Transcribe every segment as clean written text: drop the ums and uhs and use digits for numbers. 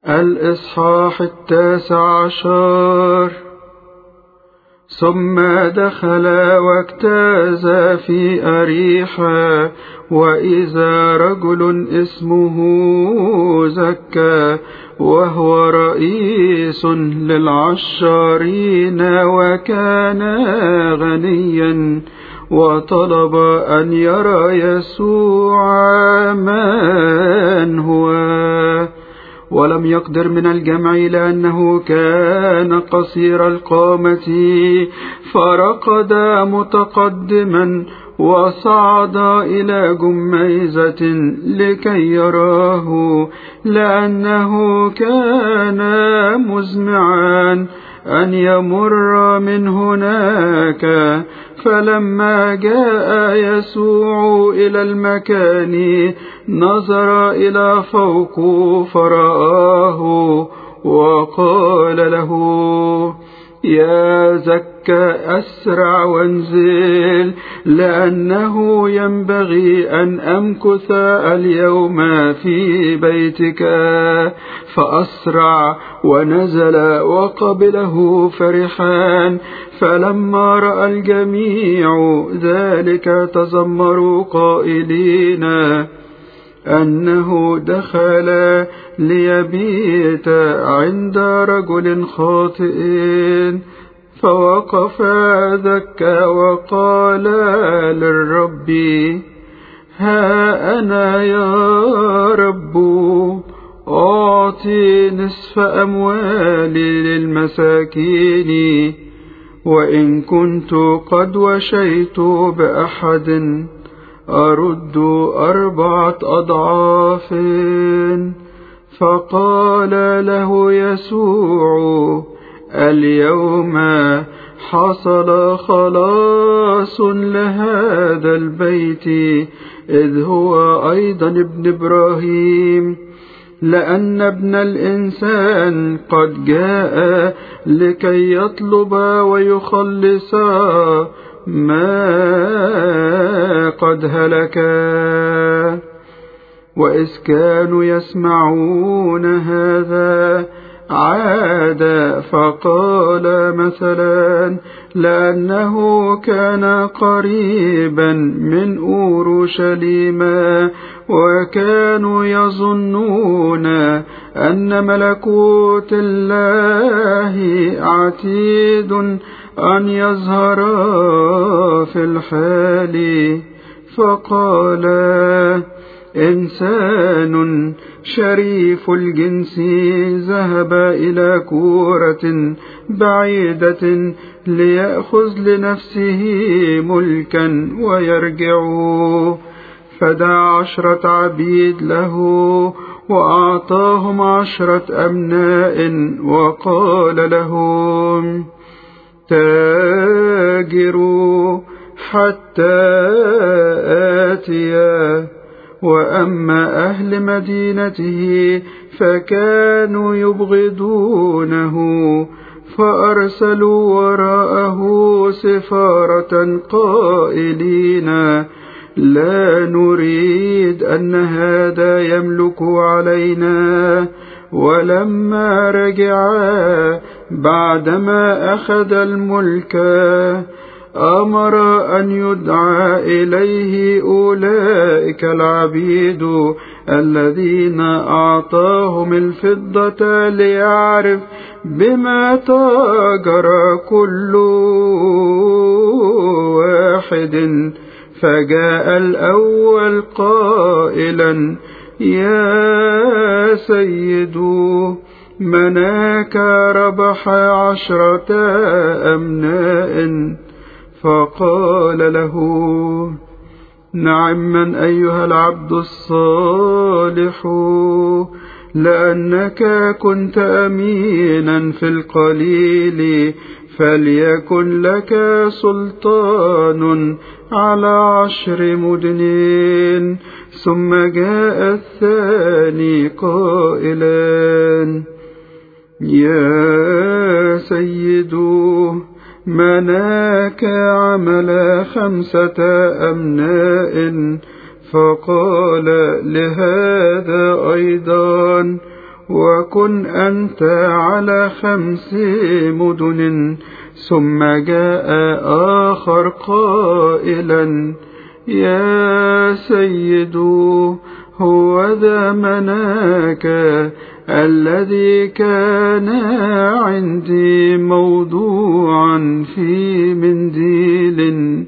الإصحاح 19. ثم دخل واجتاز في أريحا، وإذا رجل اسمه زكا، وهو رئيس للعشارين، وكان غنيا، وطلب أن يرى يسوع من هو، ولم يقدر من الجمع لأنه كان قصير القامة، فركض متقدما وصعد إلى جميزة لكي يراه، لأنه كان مزمعا أن يمر من هناك. فلما جاء يسوع إلى المكان نظر إلى فوق فرآه، وقال له: يا زكا، أسرع وانزل، لأنه ينبغي أن أمكث اليوم في بيتك. فأسرع ونزل وقبله فرحان. فلما رأى الجميع ذلك تذمروا قائلين أنه دخل ليبيت عند رجل خاطئ. فوقف زكا وقال للرب: ها أنا يا رب، أعطي نصف أموالي للمساكين، وإن كنت قد وشيت بأحد أرد 4 أضعاف. فقال له يسوع: اليوم حصل خلاص لهذا البيت، إذ هو أيضا ابن إبراهيم، لأن ابن الإنسان قد جاء لكي يطلب ويخلص ما قد هلك. وإذ كانوا يسمعون هذا عاد فقال مثلا، لأنه كان قريبا من أورشليم، وكانوا يظنون أن ملكوت الله عتيد أن يظهر في الحال. فقال: إنسان شريف الجنس ذهب إلى كورة بعيدة ليأخذ لنفسه ملكا ويرجع. فدعا 10 عبيد له وأعطاهم 10 أمناء، وقال لهم: تاجروا حتى آتيا. وأما أهل مدينته فكانوا يبغضونه، فأرسلوا وراءه سفارة قائلين: لا نريد أن هذا يملك علينا. ولما رجع بعدما أخذ الملك، أمر أن يدعى إليه أولئك العبيد الذين أعطاهم الفضة، ليعرف بما تاجر كل واحد. فجاء الأول قائلا: يا سيد، مناك ربح 10 أمناء. فقال له: نعما أيها العبد الصالح، لأنك كنت أمينا في القليل، فليكن لك سلطان على 10 مدن. ثم جاء الثاني قائلا: يا سيد، مناك عمل 5 أمناء. فقال لهذا أيضا: وكن أنت على 5 مدن. ثم جاء آخر قائلا: يا سيد، هو ذا مناك الذي كان عندي موضوعا في منديل،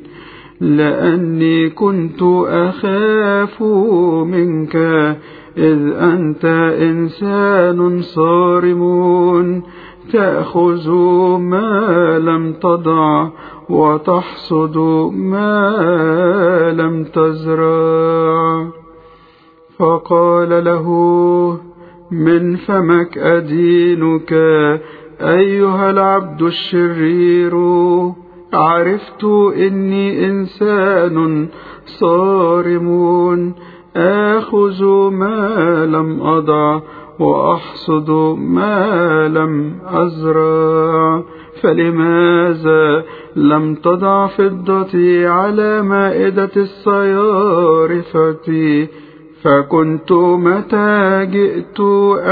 لأني كنت أخاف منك، إذ أنت إنسان صارم، تأخذ ما لم تضع وتحصد ما لم تزرع. فقال له: من فمك أدينك أيها العبد الشرير. عرفت إني إنسان صارم، آخذ ما لم أضع وأحصد ما لم أزرع. فلماذا لم تضع فضتي على مائدة الصيارفة؟ فكنت متى جئت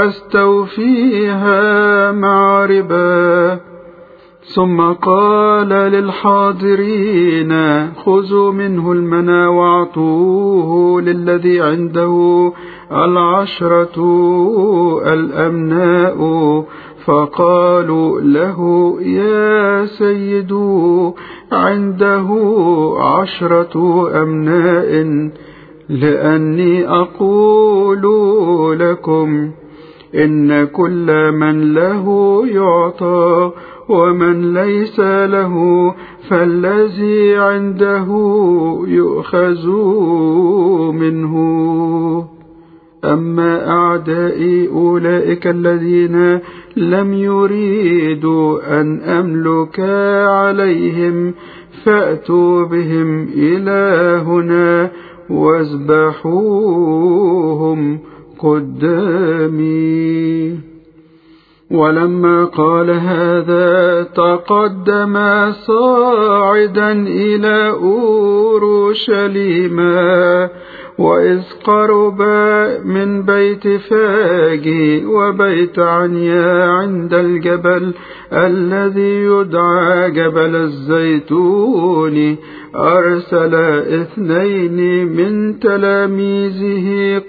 أستوفيها مع ربا. ثم قال للحاضرين: خذوا منه المنى واعطوه للذي عنده 10 الأمناء. فقالوا له: يا سيد، عنده 10 أمناء. لأني أقول لكم إن كل من له يعطى، ومن ليس له فالذي عنده يؤخذ منه. أما أعدائي أولئك الذين لم يريدوا أن أملك عليهم، فأتوا بهم إلى هنا واذبحوهم قدامي. ولما قال هذا تقدم صاعدا إلى أورشليم. وإذ قرب من بيت فاجي وبيت عنيا عند الجبل الذي يدعى جبل الزيتون، أرسل 2 من تلاميذه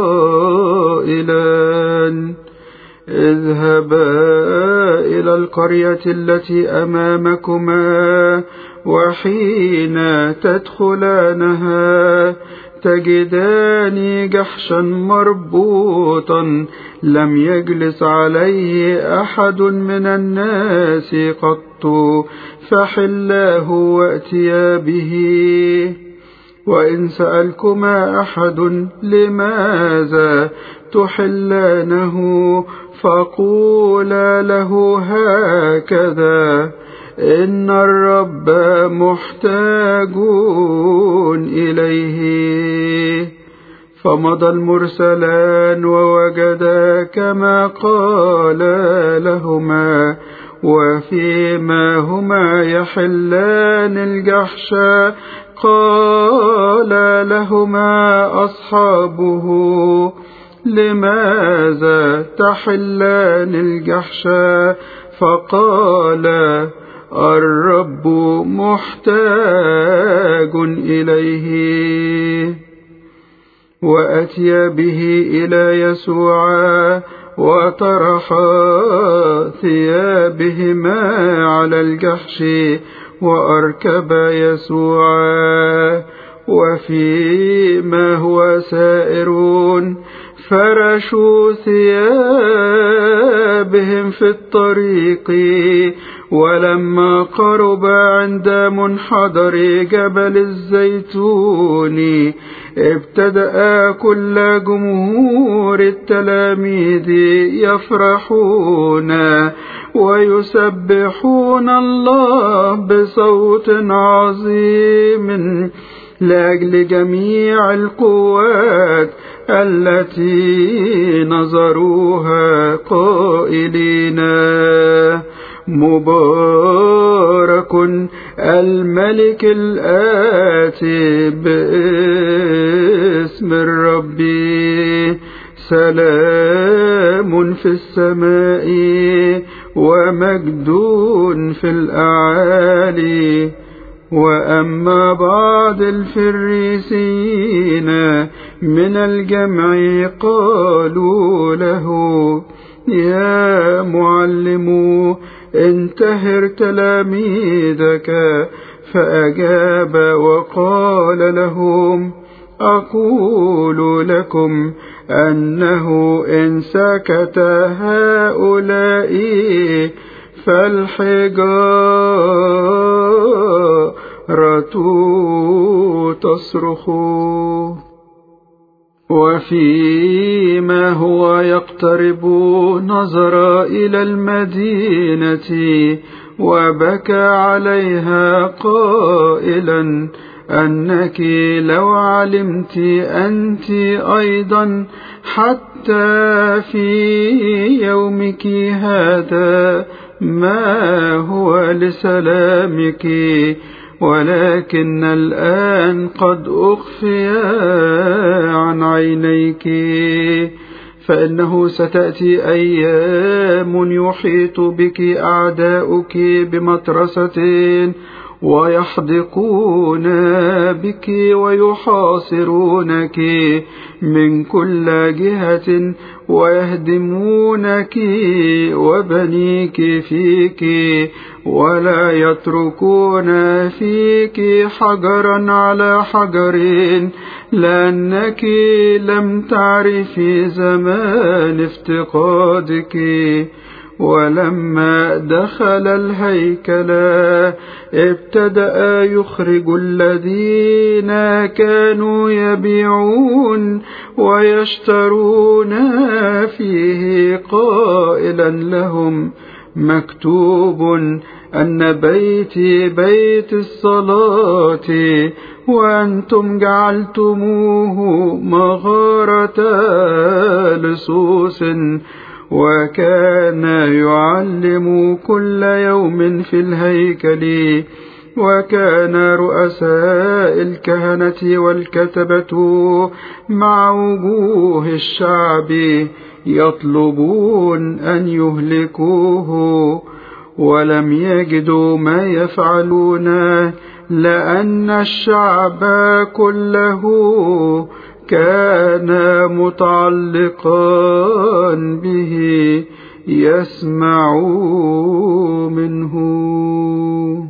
قائلا: اذهبا إلى القرية التي أمامكما، وحين تدخلانها تجدان جحشا مربوطا لم يجلس عليه أحد من الناس قط، فحلاه وأتيا به. وإن سألكما أحد لماذا تحلانه، فقولا له هكذا: إن الرب محتاج إليه. فمضى المرسلان ووجدا كما قال لهما. وفيما هما يحلان الجحش قال لهما أصحابه: لماذا تحلان الجحش؟ فقال: الرب محتاج إليه. وأتي به إلى يسوع وطرحا ثيابهما على الجحش، وأركب يسوع. وفيما هو سائرون فرشوا ثيابهم في الطريق. ولما قرب عند منحدر جبل الزيتون، ابتدأ كل جمهور التلاميذ يفرحون ويسبحون الله بصوت عظيم لأجل جميع القوات التي نظروها، قائلين: مبارك الملك الآتي باسم الرب، سلام سلام في السماء ومجد في الأعالي. وأما بعض الفريسيين من الجمع قالوا له: يا معلم، انتهر تلاميذك. فأجاب وقال لهم: أقول لكم أنه إن سكت هؤلاء فالحجارة تصرخ. وفيما هو يقترب نظر إلى المدينة وبكى عليها قائلا: أنك لو علمت أنت أيضا حتى في يومك هذا ما هو لسلامك، ولكن الآن قد أخفي عن عينيك. فإنه ستأتي أيام يحيط بك أعداؤك بمترسة ويحدقون بك ويحاصرونك من كل جهة ويهدمونك وبنيك فيك، ولا يتركون فيك حجرا على حجر، لأنك لم تعرفي زمان افتقادك. ولما دخل الهيكل ابتدأ يخرج الذين كانوا يبيعون ويشترون فيه قائلا لهم: مكتوب أن بيتي بيت الصلاة، وأنتم جعلتموه مغارة لصوص. وكان يعلم كل يوم في الهيكل، وكان رؤساء الكهنة والكتبة مع وجوه الشعب يطلبون أن يهلكوه، ولم يجدوا ما يفعلون، لأن الشعب كله كان متعلقا به يسمع منه.